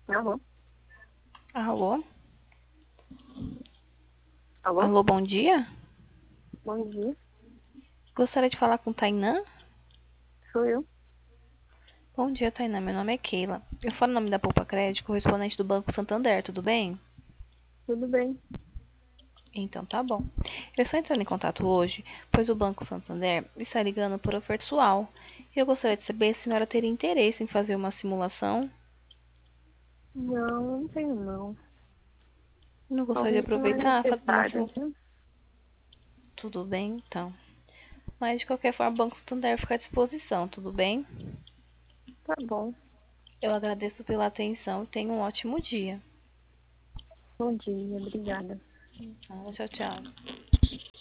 Alô? Alô? Alô? Alô, bom dia. Bom dia. Gostaria de falar com Tainã? Sou eu. Bom dia, Tainã. Meu nome é Keila. Eu falo o nome da Poupa Crédito, correspondente do Banco Santander, tudo bem? Tudo bem? Então tá bom. Eu estou entrando em contato hoje, pois o Banco Santander está ligando por oferta pessoal. E eu gostaria de saber se a senhora teria interesse em fazer uma simulação. Não, não tenho não. Não gostaria de Talvez não é aproveitar, fazer uma necessário, simulação. né? Tudo bem, então. Mas de qualquer forma, o Banco Santander fica à disposição, tudo bem? Tá bom. Eu agradeço pela atenção e tenha um ótimo dia. Bom dia, obrigada. Tchau, tchau.